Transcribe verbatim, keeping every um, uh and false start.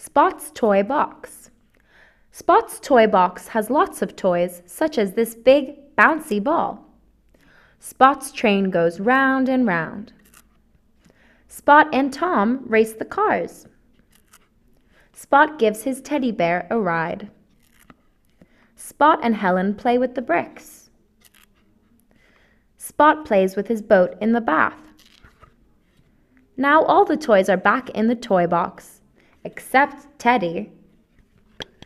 Spot's toy box. Spot's toy box has lots of toys, such as this big, bouncy ball. Spot's train goes round and round. Spot and Tom race the cars. Spot gives his teddy bear a ride. Spot and Helen play with the bricks. Spot plays with his boat in the bath. Now all the toys are back in the toy box, except Teddy.